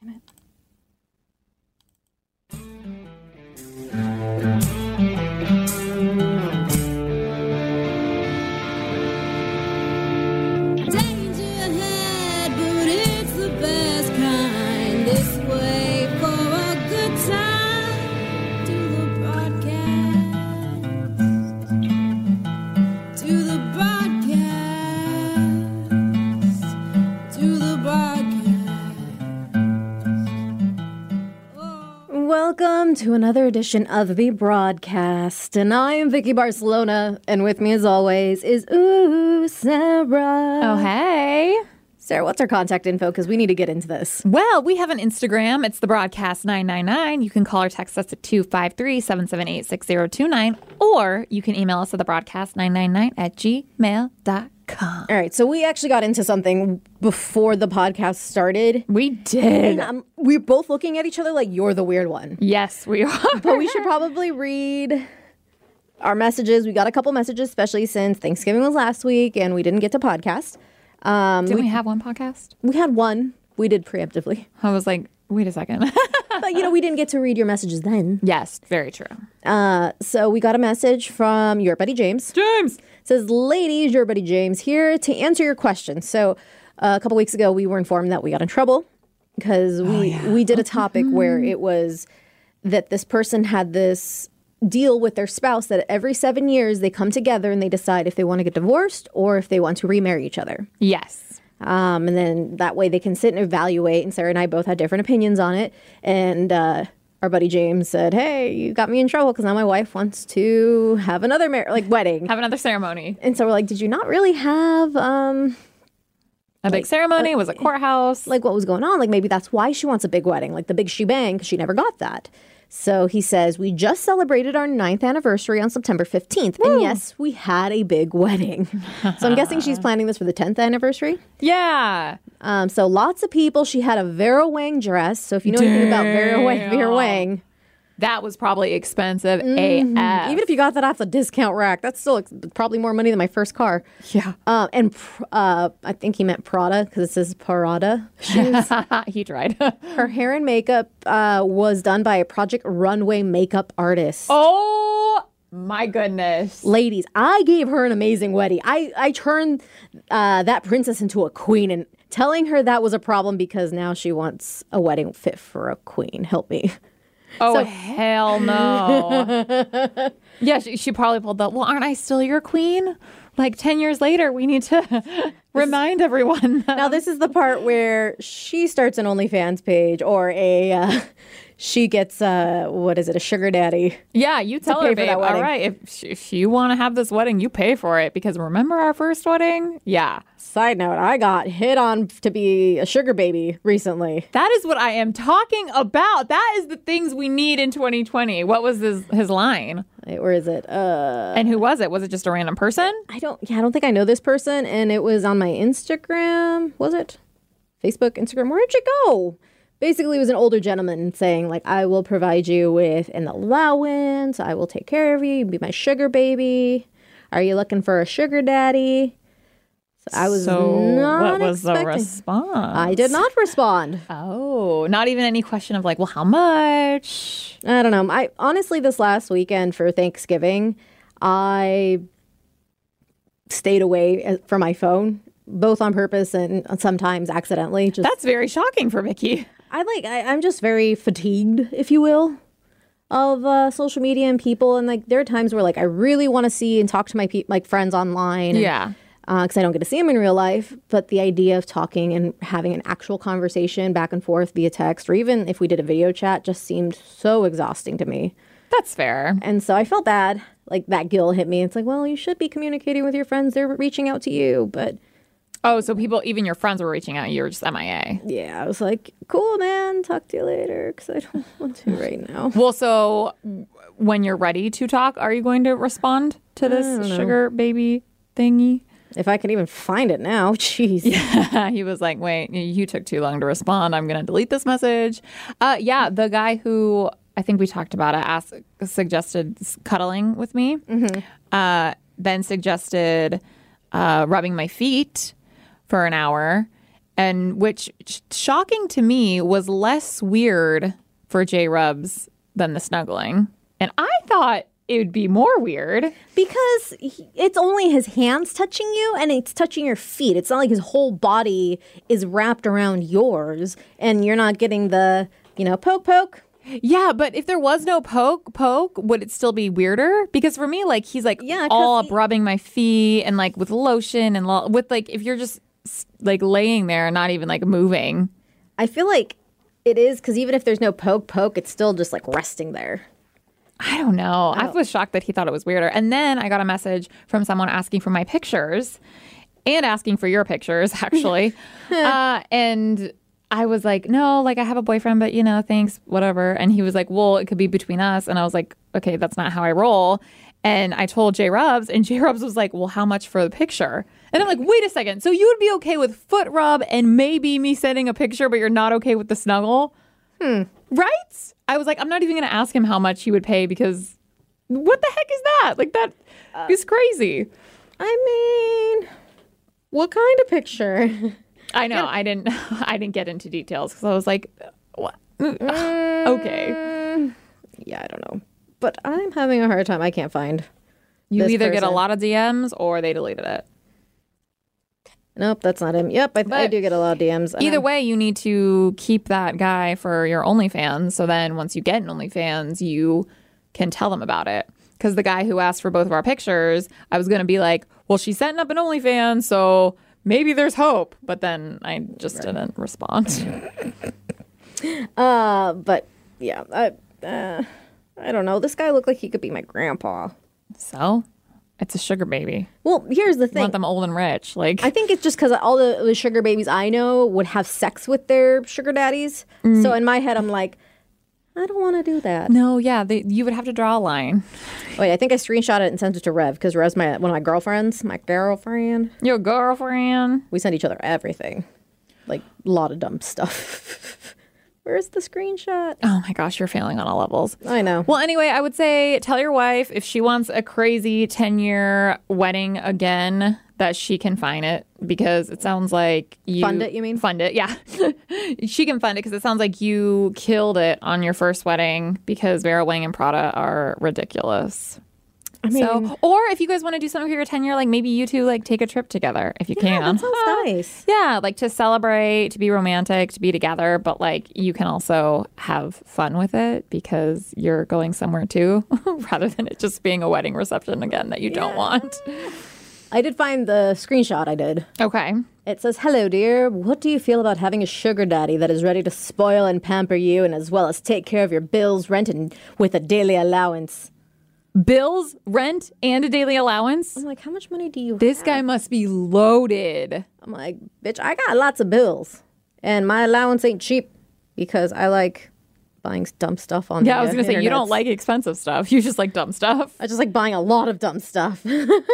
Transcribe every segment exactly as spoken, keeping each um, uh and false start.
Damn it. Welcome to another edition of The Broadcast, and I am Vicky Barcelona, and with me as always is, ooh, Sarah. Oh, hey. Sarah, what's our contact info? Because we need to get into this. Well, we have an Instagram. It's The Broadcast nine nine nine. You can call or text us at two five three, seven seven eight, six zero two nine, or you can email us at thebroadcast nine nine nine at gmail dot com. All right, so we actually got into something before the podcast started. We did. And um, we we're both looking at each other like you're the weird one. Yes, we are. But we should probably read our messages. We got a couple messages, especially since Thanksgiving was last week and we didn't get to podcast. Um, Did we, we have one podcast? We had one. We did preemptively. I was like, wait a second. But, you know, we didn't get to read your messages then. Yes, very true. Uh, so we got a message from your buddy James. James! It says, ladies, your buddy James here to answer your question. So uh, a couple weeks ago, we were informed that we got in trouble because we, oh, yeah. we did a topic where it was that this person had this deal with their spouse that every seven years they come together and they decide if they want to get divorced or if they want to remarry each other. Yes. Um, and then that way they can sit and evaluate. And Sarah and I both had different opinions on it. And uh, our buddy James said, hey, you got me in trouble because now my wife wants to have another mar- like wedding. Have another ceremony. And so we're like, did you not really have um, a big like, ceremony? Uh, was a courthouse? Like what was going on? Like maybe that's why she wants a big wedding, like the big shebang, because she never got that. So he says, we just celebrated our ninth anniversary on September fifteenth. Woo. And yes, we had a big wedding. So I'm guessing she's planning this for the tenth anniversary. Yeah. Um, so lots of people. She had a Vera Wang dress. So if you know Damn. anything about Vera Wang, Vera Wang. That was probably expensive mm-hmm. A F. Even if you got that off the discount rack, that's still ex- probably more money than my first car. Yeah. Um, and uh, I think he meant Prada because it says Parada shoes. He tried. Her hair and makeup uh, was done by a Project Runway makeup artist. Oh, my goodness. Ladies, I gave her an amazing wedding. I, I turned uh, that princess into a queen, and telling her that was a problem because now she wants a wedding fit for a queen. Help me. Oh, so, hell no. Yeah, she, she probably pulled the, well, aren't I still your queen? Like ten years later, we need to remind everyone. Now, this is the part where she starts an OnlyFans page or a, uh, she gets, uh, what is it, a sugar daddy. Yeah, you tell her, babe, all right, if, if you want to have this wedding, you pay for it. Because remember our first wedding? Yeah. Side note, I got hit on to be a sugar baby recently. That is what I am talking about. That is the things we need in twenty twenty. What was his, his line? Wait, where is it? Uh, and who was it? Was it just a random person? I don't, yeah, I don't think I know this person. And it was on my Instagram. Was it? Facebook, Instagram. Where'd you go? Basically, it was an older gentleman saying, like, I will provide you with an allowance. I will take care of you. You can be my sugar baby. Are you looking for a sugar daddy? So I was so not what was expecting. the response? I did not respond. Oh, not even any question of like, well, how much? I don't know. I honestly, this last weekend for Thanksgiving, I stayed away from my phone, both on purpose and sometimes accidentally. Just, That's very shocking for Vicky. I like. I, I'm just very fatigued, if you will, of uh, social media and people. And like, there are times where like I really want to see and talk to my pe- like friends online. And, yeah. Because uh, I don't get to see them in real life. But the idea of talking and having an actual conversation back and forth via text, or even if we did a video chat, just seemed so exhausting to me. That's fair. And so I felt bad. Like that guilt hit me. It's like, well, you should be communicating with your friends. They're reaching out to you. But oh, so people, even your friends were reaching out. You were just M I A. Yeah, I was like, cool, man. Talk to you later because I don't want to right now. Well, so when you're ready to talk, are you going to respond to this sugar baby thingy? If I can even find it now. Jeez. Yeah, he was like, wait, you took too long to respond. I'm going to delete this message. Uh, yeah, the guy who I think we talked about it asked, suggested cuddling with me, mm-hmm. uh, then suggested uh, rubbing my feet for an hour. and which sh- shocking to me was less weird for J Rubs than the snuggling. And I thought it would be more weird. Because he, it's only his hands touching you and it's touching your feet. It's not like his whole body is wrapped around yours and you're not getting the, you know, poke, poke. Yeah, but if there was no poke, poke, would it still be weirder? Because for me, like, he's like Yeah, 'cause all up he- rubbing my feet and like with lotion and lo- with like, if you're just like laying there and not even like moving. I feel like it is because even if there's no poke, poke, it's still just like resting there. I don't know. I was shocked that he thought it was weirder. And then I got a message from someone asking for my pictures and asking for your pictures, actually. uh, and I was like, no, like I have a boyfriend, but you know, thanks, whatever. And he was like, well, it could be between us. And I was like, okay, that's not how I roll. And I told J Rubs, and J Rubs was like, well, how much for the picture? And I'm like, wait a second. So you would be okay with foot rub and maybe me sending a picture, but you're not okay with the snuggle? Hmm. Right? I was like, I'm not even going to ask him how much he would pay because what the heck is that? Like, that uh, is crazy. I mean, what kind of picture? I know. I didn't I didn't get into details because I was like, what? Mm, okay. Yeah, I don't know. But I'm having a hard time. I can't find. You this either get a person. lot of D Ms or they deleted it. Nope, that's not him. Yep, I, I But do get a lot of D Ms. Either way, you need to keep that guy for your OnlyFans. So then once you get an OnlyFans, you can tell them about it. Because the guy who asked for both of our pictures, I was going to be like, well, she's setting up an OnlyFans, so maybe there's hope. But then I just right. didn't respond. uh, but yeah, I, uh, I don't know. This guy looked like he could be my grandpa. So? It's a sugar baby. Well, here's the You thing. want them old and rich. Like, I think it's just because all the, the sugar babies I know would have sex with their sugar daddies. Mm. So in my head, I'm like, I don't want to do that. No, yeah, they, you would have to draw a line. Wait, I think I screenshot it and sent it to Rev because Rev's my one of my girlfriends, my girlfriend. Your girlfriend. We send each other everything, like a lot of dumb stuff. Where's the screenshot? Oh my gosh, you're failing on all levels. I know. Well, anyway, I would say tell your wife if she wants a crazy ten-year wedding again that she can find it because it sounds like you... Fund it, you mean? Fund it, yeah. She can fund it because it sounds like you killed it on your first wedding because Vera Wang and Prada are ridiculous. I mean, so, or if you guys want to do something for your ten year, like maybe you two like take a trip together if you yeah, can. That sounds uh, nice. Yeah, like to celebrate, to be romantic, to be together, but like you can also have fun with it because you're going somewhere too, rather than it just being a wedding reception again that you yeah. don't want. I did find the screenshot I did. Okay. It says, hello, dear. What do you feel about having a sugar daddy that is ready to spoil and pamper you and as well as take care of your bills, rent, and with a daily allowance? Bills, rent, and a daily allowance? I'm like, how much money do you This have? guy must be loaded. I'm like, bitch, I got lots of bills. And my allowance ain't cheap because I like buying dumb stuff on Yeah, the I was going to say, you don't internets. like expensive stuff. You just like dumb stuff. I just like buying a lot of dumb stuff.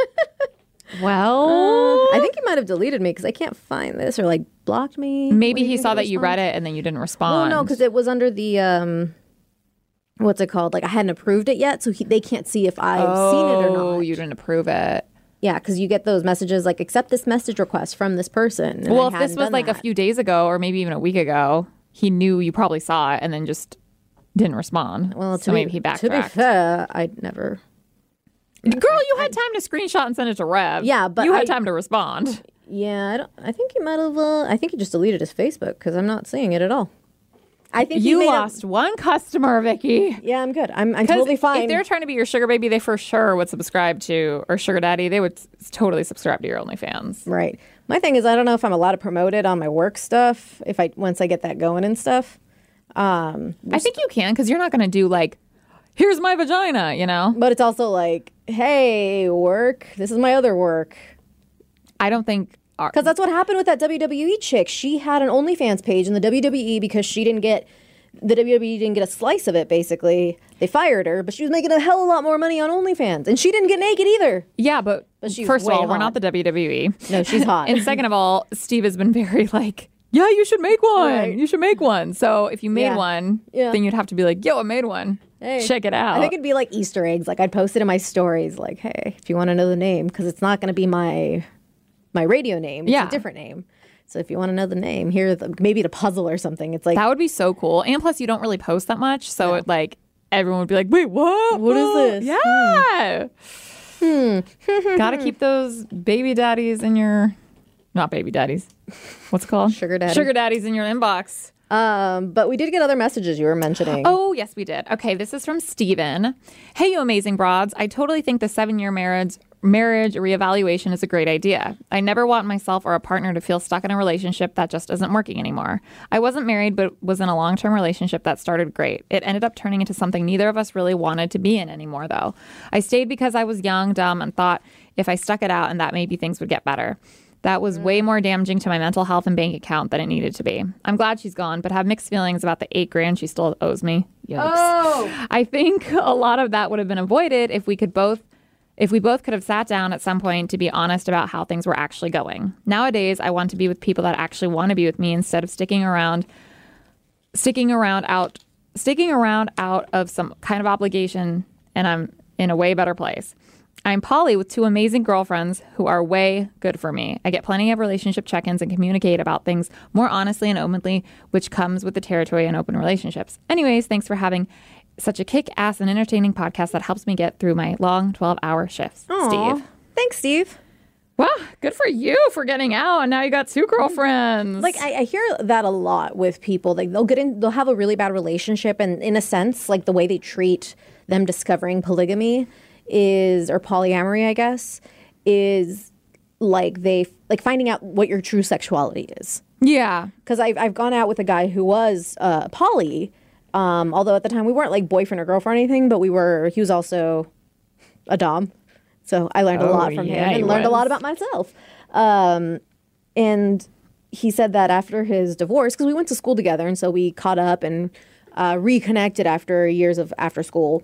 Well, uh, I think he might have deleted me because I can't find this or like blocked me. Maybe he saw that you read it and then you didn't respond. Well, no, because it was under the... um. What's it called? Like I hadn't approved it yet, so he, they can't see if I've oh, seen it or not. Oh, you didn't approve it. Yeah, because you get those messages like, accept this message request from this person. And well, I if this hadn't was done like that. a few days ago or maybe even a week ago, he knew you probably saw it and then just didn't respond. Well, to so be, maybe he backtracked. To be fair, I'd never... Girl, you had time to screenshot and send it to Rev. Yeah, but you had I- time to respond. Yeah, I, don't, I think he might have... Uh, I think he just deleted his Facebook because I'm not seeing it at all. I think he You made lost a, one customer, Vicky. Yeah, I'm good. I'm, I'm totally fine. If they're trying to be your sugar baby, they for sure would subscribe to, or sugar daddy, they would s- totally subscribe to your OnlyFans. Right. My thing is, I don't know if I'm allowed to promote it on my work stuff if I once I get that going and stuff. Um, I think you can because you're not going to do like, here's my vagina, you know? but it's also like, hey, work. This is my other work. I don't think... Our, Because that's what happened with that W W E chick. She had an OnlyFans page in the W W E because she didn't get, the W W E didn't get a slice of it, basically. They fired her, but she was making a hell of a lot more money on OnlyFans. And she didn't get naked either. yeah, but, But she's first of way all, we're hot. not the W W E. No, she's hot. And second of all, Steve has been very like, yeah, you should make one. Right. You should make one. So if you made Yeah. one, Yeah. then you'd have to be like, yo, I made one. Hey. Check it out. I think it'd be like Easter eggs. Like I'd post it in my stories like, hey, if you want to know the name, because it's not going to be my my radio name. It's Yeah. a different name. So if you want to know the name, here the, maybe the puzzle or something. It's like that would be so cool. And plus, you don't really post that much, so it like everyone would be like, "Wait, what? What is this?" Yeah. Hmm. Gotta keep those baby daddies in your, not baby daddies. What's it called? Sugar daddy. Sugar daddies in your inbox. Um, but we did get other messages you were mentioning. Oh, yes, we did. Okay, this is from Steven. Hey, you amazing broads. I totally think the seven-year marriage marriage reevaluation is a great idea. I never want myself or a partner to feel stuck in a relationship that just isn't working anymore. I wasn't married, but was in a long-term relationship that started great. It ended up turning into something neither of us really wanted to be in anymore, though. I stayed because I was young, dumb, and thought if I stuck it out and that maybe things would get better. That was way more damaging to my mental health and bank account than it needed to be. I'm glad she's gone, but have mixed feelings about the eight grand she still owes me. Yikes. Oh. I think a lot of that would have been avoided if we could both, if we both could have sat down at some point to be honest about how things were actually going. Nowadays, I want to be with people that actually want to be with me instead of sticking around, sticking around out, sticking around out of some kind of obligation, and I'm in a way better place. I'm poly with two amazing girlfriends who are way good for me. I get plenty of relationship check-ins and communicate about things more honestly and openly, which comes with the territory and open relationships. Anyways, thanks for having such a kick-ass and entertaining podcast that helps me get through my long twelve-hour shifts. Aw. Steve. Thanks, Steve. Wow, good for you for getting out, and now you got two girlfriends. Like I, I hear that a lot with people. Like they'll get in, they'll have a really bad relationship, and in a sense, like the way they treat them discovering polygamy is, or polyamory, I guess, is like they like finding out what your true sexuality is. Yeah, because I've I've gone out with a guy who was uh, poly, um, although at the time we weren't like boyfriend or girlfriend or anything, but we were. He was also a dom, so I learned Oh, a lot from yeah, him and he learned a was. lot about myself. Um, and he said that after his divorce, because we went to school together, and so we caught up and uh, reconnected after years of after school.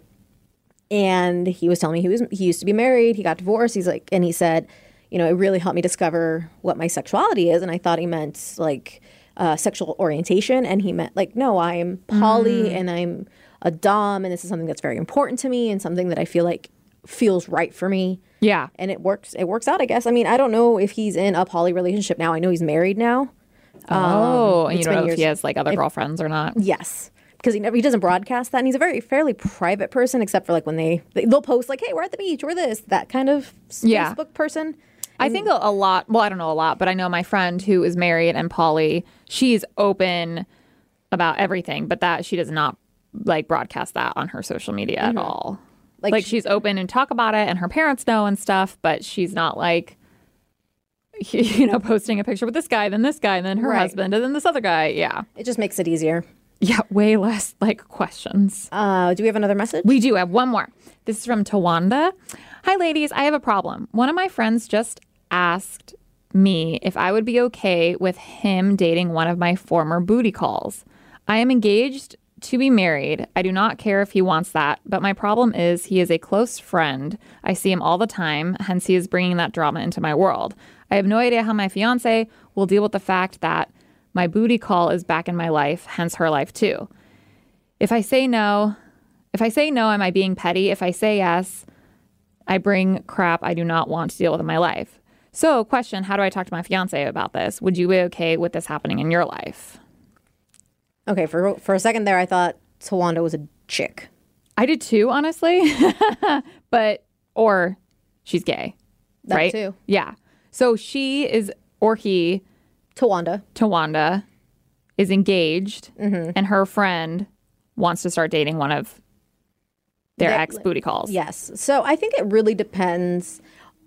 And he was telling me he was he used to be married. He got divorced. He's like, and he said, you know, it really helped me discover what my sexuality is. And I thought he meant like uh, sexual orientation, and he meant like, no, I'm poly and I'm a dom, and this is something that's very important to me and something that I feel like feels right for me. yeah. And it works. It works out, I guess. I mean, I don't know if he's in a poly relationship now. I know he's married now. Oh, and you it's don't been know if he years- has like other girlfriends or not. Yes. Because he never he doesn't broadcast that, and he's a very fairly private person, except for like when they they- they'll post like, "Hey, we're at the beach," or this that kind of s- Yeah. Facebook person. I think a, a lot, well, I don't know a lot, but I know my friend who is married and poly, she's open about everything, but that she does not like broadcast that on her social media at all. Like, Like, she- she's open and talk about it, and her parents know and stuff, but she's not like, you know, posting a picture with this guy, then this guy, and then her Right. husband, and then this other guy. Yeah. It just makes it easier. Yeah, way less like questions. Uh, do we have another message? We do have one more. This is from Tawanda. Hi, ladies. I have a problem. One of my friends just asked me if I would be okay with him dating one of my former booty calls. I am engaged to be married. I do not care if he wants that, but my problem is he is a close friend. I see him all the time, hence he is bringing that drama into my world. I have no idea how my fiance will deal with the fact that my booty call is back in my life, hence her life too. If I say no, if I say no, am I being petty? If I say yes, I bring crap I do not want to deal with in my life. So, question, how do I talk to my fiance about this? Would you be okay with this happening in your life? Okay, for for a second there, I thought Tawanda was a chick. I did too, honestly. But, or she's gay, That right? too. Yeah. So she is, or he, Tawanda. Tawanda, is engaged, Mm-hmm. and her friend wants to start dating one of their They- ex booty calls. Yes. So I think it really depends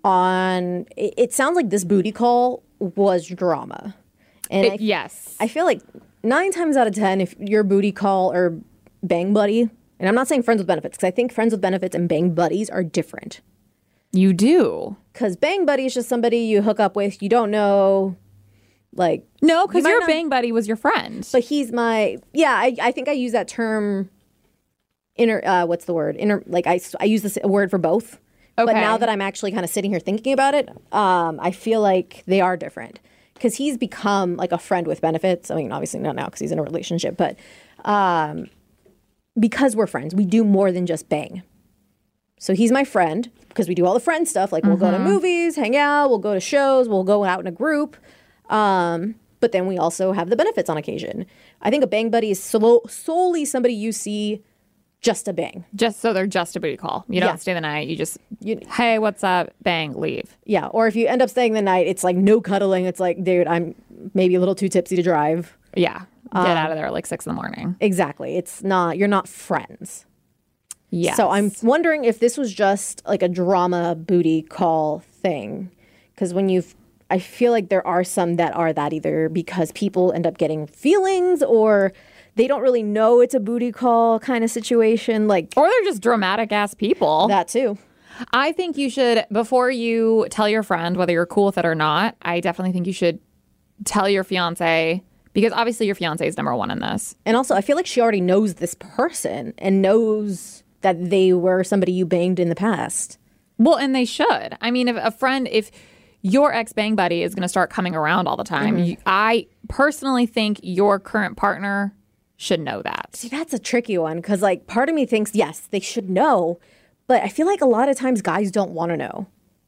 on. It, it sounds like this booty call was drama, and It- I, yes. I feel like nine times out of ten, if your booty call or bang buddy, and I'm not saying friends with benefits, because I think friends with benefits and bang buddies are different. You do. Because bang buddy is just somebody you hook up with, you don't know, like. No, because might your not- bang buddy was your friend. But he's my, yeah, I, I think I use that term, inter, uh, what's the word? Inter, like I, I use this word for both. But Okay. now that I'm actually kind of sitting here thinking about it, um, I feel like they are different. Because he's become like a friend with benefits. I mean, obviously not now because he's in a relationship, but um, because we're friends, we do more than just bang. So he's my friend because we do all the friend stuff. Like we'll go to movies, hang out, we'll go to shows, we'll go out in a group. Um, but then we also have the benefits on occasion. I think a bang buddy is solo- solely somebody you see just to bang. Just so they're just a booty call. You don't Yeah. stay the night. You just, You- hey, what's up? Bang, leave. Yeah, or if you end up staying the night, it's like no cuddling. It's like, dude, I'm maybe a little too tipsy to drive. Yeah. Um, Get out of there at like six in the morning. Exactly. It's not, you're not friends. Yeah. So I'm wondering if this was just like a drama booty call thing. Because when you've, I feel like there are some that are that either because people end up getting feelings or they don't really know it's a booty call kind of situation. Like Or they're just dramatic ass people. that too. I think you should, before you tell your friend whether you're cool with it or not, I definitely think you should tell your fiance, because obviously your fiance is number one in this. And also, I feel like she already knows this person and knows that they were somebody you banged in the past. Well, and they should. I mean, if a friend, if your ex bang buddy is going to start coming around all the time, Mm-hmm. you, I personally think your current partner should know that. See, that's a tricky one because, like, part of me thinks, yes, they should know. But I feel like a lot of times guys don't want to know.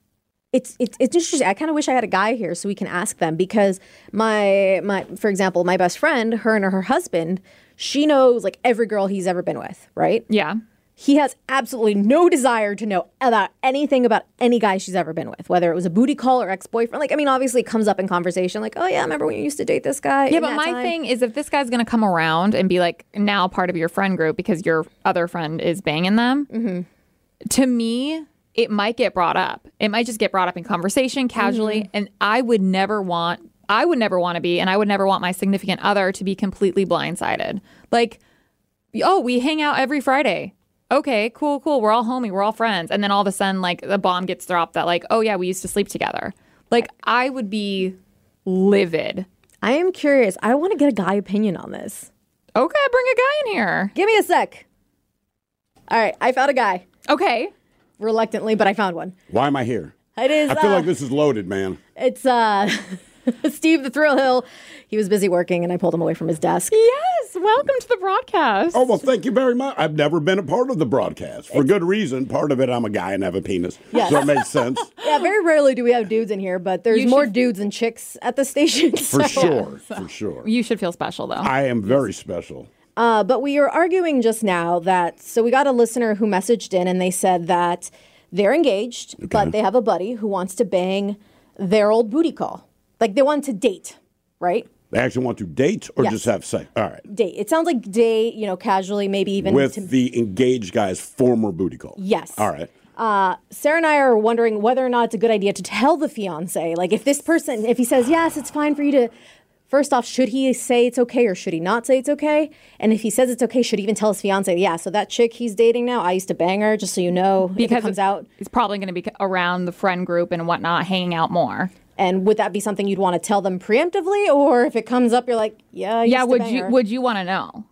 It's it's it's interesting. I kind of wish I had a guy here so we can ask them because my my for example, my best friend, her and her husband, she knows like every girl he's ever been with, right? Yeah. He has absolutely no desire to know about anything about any guy she's ever been with, whether it was a booty call or ex-boyfriend. Like, I mean, obviously it comes up in conversation like, oh yeah, remember when you used to date this guy? Yeah, in but that my time? thing is if this guy's going to come around and be like now part of your friend group because your other friend is banging them, Mm-hmm. to me, it might get brought up. It might just get brought up in conversation casually. Mm-hmm. And I would never want, I would never want to be, and I would never want my significant other to be completely blindsided. Like, oh, we hang out every Friday. Okay, cool, cool. We're all homie. We're all friends. And then all of a sudden, like, the bomb gets dropped that, like, oh, yeah, we used to sleep together. Like, I would be livid. I am curious. I want to get a guy opinion on this. Okay, bring a guy in here. Give me a sec. All right, I found a guy. Okay. Reluctantly, but I found one. Why am I here? It is. I feel uh, like this is loaded, man. It's uh, Steve the Thrill Hill. He was busy working, and I pulled him away from his desk. Yes, welcome to the broadcast. Oh, well, thank you very much. I've never been a part of the broadcast. For good reason. Part of it, I'm a guy and have a penis. Yes. So it makes sense. Yeah, very rarely do we have dudes in here, but there's You more should- dudes than chicks at the station. For so- sure. For sure. You should feel special, though. I am very special. Uh, but we were arguing just now that, so we got a listener who messaged in and they said that they're engaged, but they have a buddy who wants to bang their old booty call. Like they want to date, right? They actually want to date or Yes. just have sex? All right. Date. It sounds like date, you know, casually, maybe even With to, the engaged guy's former booty call. yes. All right. Sarah and I are wondering whether or not it's a good idea to tell the fiance. Like if this person, if he says, yes, it's fine for you to, first off, should he say it's okay or should he not say it's okay? And if he says it's okay, should he even tell his fiance, yeah, so that chick he's dating now, I used to bang her, just so you know, if because it comes out. He's probably going to be around the friend group and whatnot, hanging out more. And would that be something you'd want to tell them preemptively? Or if it comes up, you're like, yeah, I used Yeah, to would bang you her. would you want to know?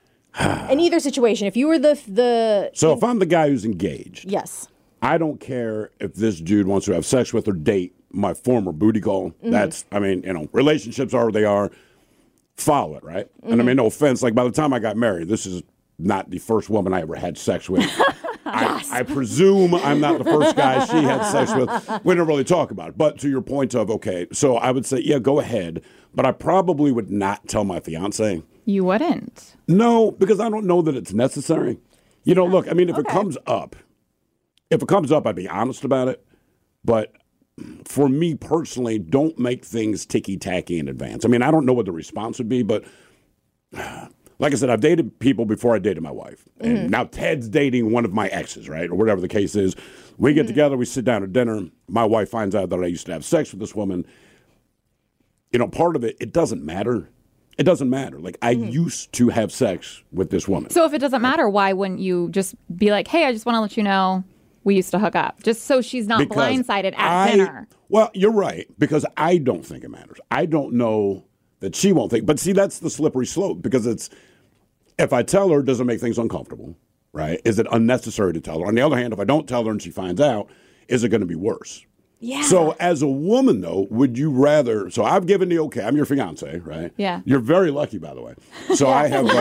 In either situation, if you were the, the So if I'm the guy who's engaged, yes. I don't care if this dude wants to have sex with or date my former booty call. Mm-hmm. That's, I mean, you know, relationships are what they are. Follow it, right? And I Mm-hmm. mean, no offense. Like by the time I got married, this is not the first woman I ever had sex with. I, I presume I'm not the first guy she had sex with. We don't really talk about it. But to your point of, okay, so I would say, yeah, go ahead. But I probably would not tell my fiance. You wouldn't. No, because I don't know that it's necessary. You know, look, I mean, if it comes up, if it comes up, I'd be honest about it. But for me personally, don't make things ticky-tacky in advance. I mean, I don't know what the response would be, but like I said, I've dated people before I dated my wife. And Mm-hmm. now Ted's dating one of my exes, right? Or whatever the case is. We get Mm-hmm. together, we sit down at dinner. My wife finds out that I used to have sex with this woman. You know, part of it, it doesn't matter. It doesn't matter. Like, I Mm-hmm. used to have sex with this woman. So if it doesn't matter, why wouldn't you just be like, hey, I just want to let you know we used to hook up, just so she's not Because blindsided at I- dinner? Well, you're right, because I don't think it matters. I don't know that she won't think. But see, that's the slippery slope, because it's, if I tell her, does it make things uncomfortable, right? Is it unnecessary to tell her? On the other hand, if I don't tell her and she finds out, is it going to be worse? Yeah. So as a woman, though, would you rather? So I've given the okay. I'm your fiance, right? Yeah. You're very lucky, by the way. So I have,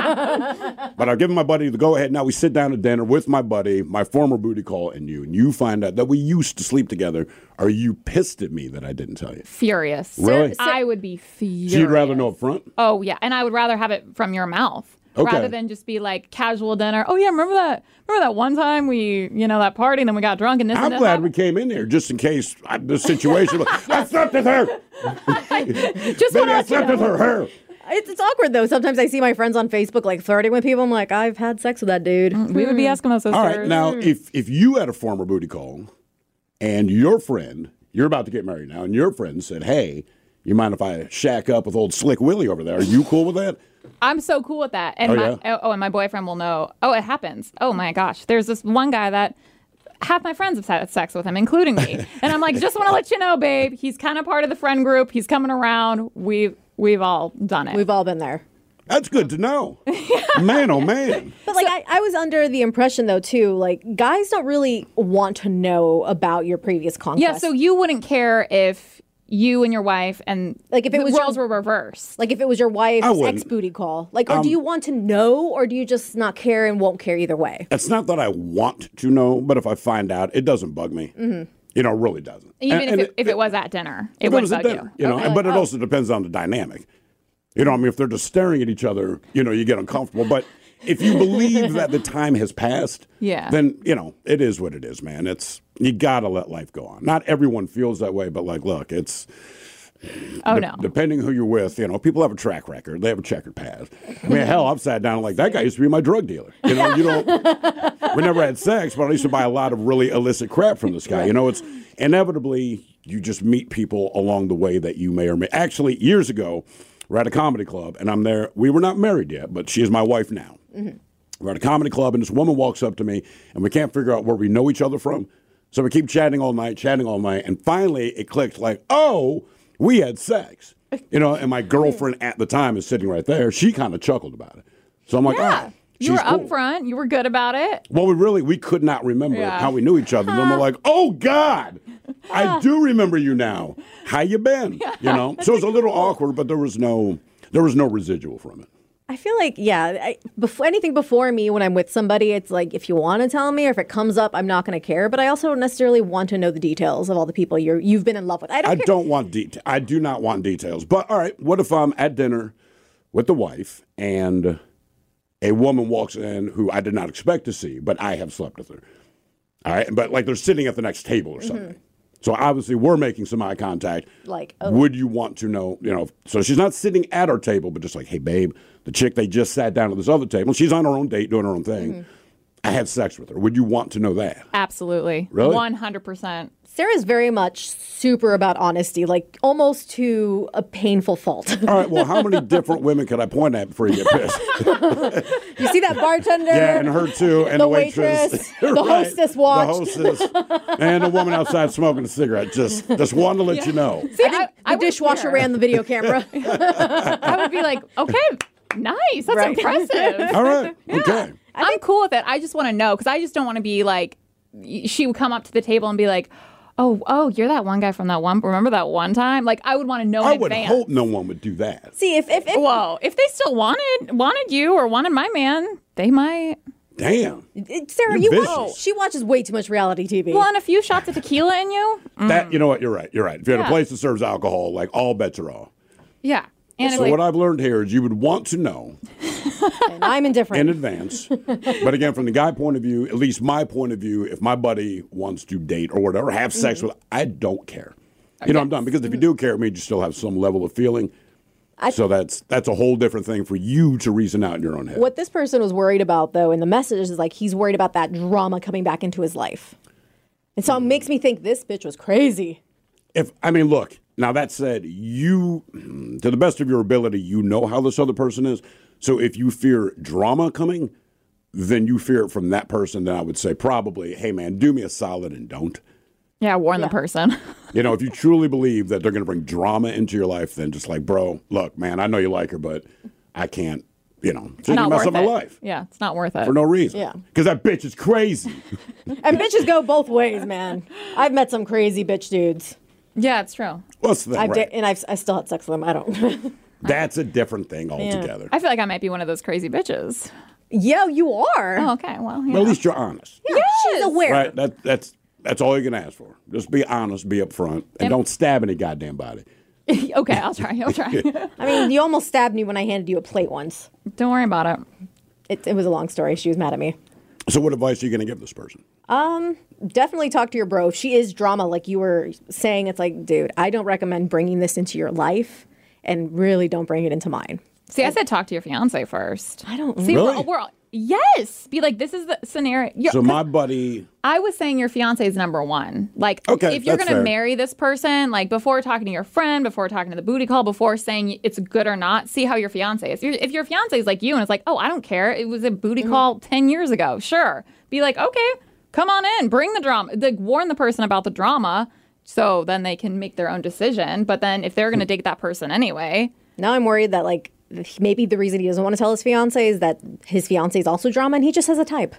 uh, but I've given my buddy the go ahead. Now we sit down to dinner with my buddy, my former booty call, and you, and you find out that we used to sleep together. Are you pissed at me that I didn't tell you? Furious. Really? I would be furious. So you'd rather know up front? Oh, yeah. And I would rather have it from your mouth. Okay. Rather than just be like casual dinner. Oh, yeah, remember that Remember that one time we, you know, that party and then we got drunk and this I'm and that glad happened? we came in there just in case I, the situation. I slept with her. Just Baby, want I to slept with her. her. It's, it's awkward though. Sometimes I see my friends on Facebook like flirting with people. I'm like, I've had sex with that dude. We would be asking those sisters. All right, now if if you had a former booty call, and your friend, you're about to get married now, and your friend said, "Hey, you mind if I shack up with old Slick Willie over there?" Are you cool with that? I'm so cool with that. And Oh, my, yeah? oh, and my boyfriend will know. Oh, it happens. Oh my gosh. There's this one guy that half my friends have had sex with him, including me. And I'm like, just want to let you know, babe, he's kind of part of the friend group. He's coming around. We've we've all done it. We've all been there. That's good to know. Man, oh man. But like I, I was under the impression though too, like guys don't really want to know about your previous conquest. yeah. So you wouldn't care if you and your wife and Like, if it the was your- roles were reversed. like if it was your wife's I wouldn't. ex booty call, like, or Um, do you want to know, or do you just not care and won't care either way? It's not that I want to know, but if I find out, it doesn't bug me. Mm-hmm. You know, it really doesn't. Even And- if and it, if it was at dinner, it If wouldn't was at bug dinner, you. you know, Okay. but it Oh. also depends on the dynamic. You know, I mean, if they're just staring at each other, you know, you get uncomfortable. But if you believe that the time has passed, Yeah. then, you know, it is what it is, man. It's, you got to let life go on. Not everyone feels that way, but like, look, it's, Oh de- no. depending who you're with, you know, people have a track record. They have a checkered past. I mean, hell, I've sat down like, that guy used to be my drug dealer. You know, you don't, we never had sex, but I used to buy a lot of really illicit crap from this guy. You know, it's inevitably, you just meet people along the way that you may or may. Actually, years ago, we're at a comedy club, and I'm there. We were not married yet, but she is my wife now. Mm-hmm. We're at a comedy club, and this woman walks up to me, and we can't figure out where we know each other from. So we keep chatting all night, chatting all night, and finally it clicked like, oh, we had sex. You know, and my girlfriend at the time is sitting right there. She kind of chuckled about it. So I'm like, Yeah. oh, You were she's cool. upfront. You were good about it. Well, we really, we could not remember Yeah. how we knew each other. And then we're like, oh, God, I do remember you now. How you been? You know? So it was a little awkward, but there was no, there was no residual from it. I feel like, yeah, I, before anything before me, when I'm with somebody, it's like, if you want to tell me, or if it comes up, I'm not going to care. But I also don't necessarily want to know the details of all the people you're, you've been in love with. I don't I care. don't want detail. I do not want details. But all right, what if I'm at dinner with the wife and a woman walks in who I did not expect to see, but I have slept with her. All right, but like they're sitting at the next table or something. Mm-hmm. So obviously we're making some eye contact. Like, oh. Would you want to know, you know, so she's not sitting at our table, but just like, hey, babe, the chick they just sat down at this other table, she's on her own date doing her own thing. Mm-hmm. I had sex with her. Would you want to know that? Absolutely. Really? one hundred percent. Sarah's very much super about honesty, like almost to a painful fault. All right, well, how many different women could I point at before you get pissed? You see that bartender? Yeah, and her too, and the, The waitress, waitress, the hostess watch. the hostess, and the woman outside smoking a cigarette. Just, just wanted to let you know. See, I I, think I the would dishwasher care. ran the video camera. I would be like, okay, nice. That's Right. impressive. All right, okay. I'm cool with it. I just want to know because I just don't want to be like, y- she would come up to the table and be like, oh, oh, you're that one guy from that one. Remember that one time? Like, I would want to know I in would advance. hope no one would do that. See, if if, if Whoa, if they still wanted wanted you or wanted my man, they might. Damn, it- Sarah, You're you vicious. watch, she watches way too much reality T V. Well, and a few shots of tequila in you. that you know what? You're right. You're right. If you're at a Yeah. place that serves alcohol, like all bets are off. Yeah. And So like, what I've learned here is you would want to know and I'm indifferent. in advance. But again, from the guy point of view, at least my point of view, if my buddy wants to date or whatever, have sex Mm-hmm. with, I don't care. You know, I'm done. Because if you do care, it means you still have some level of feeling. I- so that's that's a whole different thing for you to reason out in your own head. What this person was worried about, though, in the message is like he's worried about that drama coming back into his life. And so it makes me think this bitch was crazy. If I mean, look. Now that said, you, to the best of your ability, you know how this other person is. So if you fear drama coming, then you fear it from that person. Then I would say probably, hey man, do me a solid and don't. yeah, warn Yeah. the person. You know, if you truly believe that they're going to bring drama into your life, then just like, bro, look, man, I know you like her, but I can't. You know, she's Not gonna mess worth up my it. life Yeah, it's not worth it. for no reason. Yeah. Because that bitch is crazy. And bitches go both ways, man. I've met some crazy bitch dudes. Yeah, it's true. What's the thing? I've Right. da- and I've I still had sex with them. I don't. That's a different thing altogether. I feel like I might be one of those crazy bitches. Yeah, you are. Oh, okay, well, yeah. But at least you're honest. Yeah, she's aware. Right? That, that's that's all you can ask for. Just be honest, be upfront, and Yep. don't stab any goddamn body. Okay, I'll try. I'll try. I mean, you almost stabbed me when I handed you a plate once. Don't worry about it. It, it was a long story. She was mad at me. So what advice are you going to give this person? Definitely talk to your bro. If she is drama, like you were saying, it's like, dude, I don't recommend bringing this into your life, and really don't bring it into mine. See, I said talk to your fiance first. I don't. See, Really? we're, we're all, yes. Be like, this is the scenario. You're- So my buddy, I was saying your fiance is number one. Like, Okay, if you're that's going to fair. marry this person, like before talking to your friend, before talking to the booty call, before saying it's good or not, see how your fiance is. If, your if your fiance is like you and it's like, oh, I don't care. It was a booty Mm-hmm. call ten years ago. Sure. Be like, okay, come on in. Bring the drama. Like, warn the person about the drama so then they can make their own decision. But then if they're going to date that person anyway. Now I'm worried that like maybe the reason he doesn't want to tell his fiance is that his fiance is also drama, and he just has a type.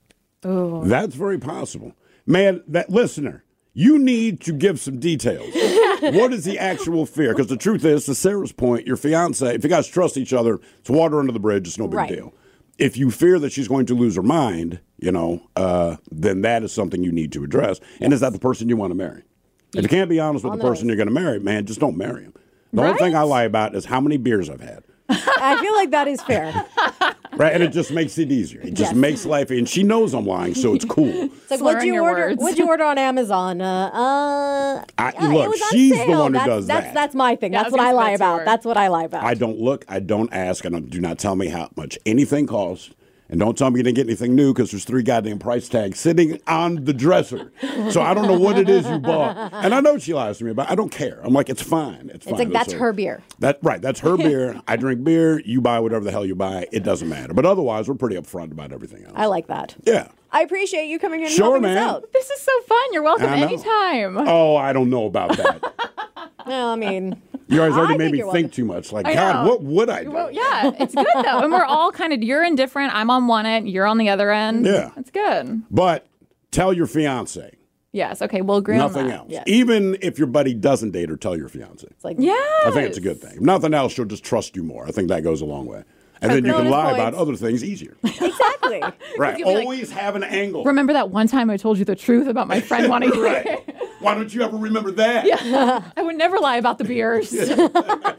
that's very possible. Man, that listener, you need to give some details. What is the actual fear? Because the truth is, to Sarah's point, your fiance, if you guys trust each other, it's water under the bridge. It's no big Right. deal. If you fear that she's going to lose her mind, you know, uh, then that is something you need to address. And is that the person you want to marry? If you can't be honest with the no. person you're going to marry, man, just don't marry him. The only thing I lie about is how many beers I've had. I feel like that is fair. Right, and it just makes it easier. It just Yes. makes life, and she knows I'm lying, so it's cool. It's like, Slur what'd in you your order? words. What'd you order on Amazon? Uh, uh, I- yeah, look, it was on she's the sale. one who that's, does that's, that. That's my thing. Yeah, I That's was what I gonna say lie that's your about. word. That's what I lie about. I don't look, I don't ask, and don't- do not tell me how much anything costs. And don't tell me you didn't get anything new because there's three goddamn price tags sitting on the dresser. So I don't know what it is you bought. And I know she lies to me about it. I don't care. I'm like, it's fine. It's fine. It's like that's So- her beer. That right, that's her beer. I drink beer. You buy whatever the hell you buy. It doesn't matter. But otherwise, we're pretty upfront about everything else. I like that. Yeah. I appreciate you coming here and Sure, helping man. us out. This is so fun. You're welcome I know. anytime. Oh, I don't know about that. No, I mean, You guys already I made think me you're think welcome. too much. Like, I God, know. what would I do? Well, yeah, it's good though. And we're all kind of, you're indifferent. I'm on one end. You're on the other end. Yeah. It's good. But tell your fiance. Yes. Okay. We'll agree Nothing on that. else. Yes. Even if your buddy doesn't date her, tell your fiance. it's like, Yeah. I think it's a good thing. If nothing else, she'll just trust you more. I think that goes a long way. And then you Bonus can lie points. about other things easier. exactly. Right. you'll be like, Always have an angle. Remember that one time I told you the truth about my friend wanting to Right. Why don't you ever remember that? I would never lie about the beers. Thank you.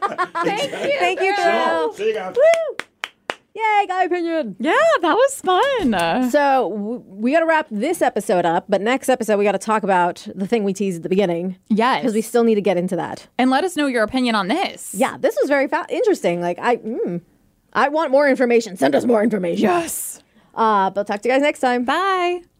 Thank you, Sarah. Phil. See you guys. Woo! Yay, guy opinion. Yeah, that was fun. So w- we got to wrap this episode up, but next episode we got to talk about the thing we teased at the beginning. Yes. Because we still need to get into that. And let us know your opinion on this. Yeah, this was very fa- interesting. Like I, mm, I want more information. Send us more information. Yes. Uh, but talk to you guys next time. Bye.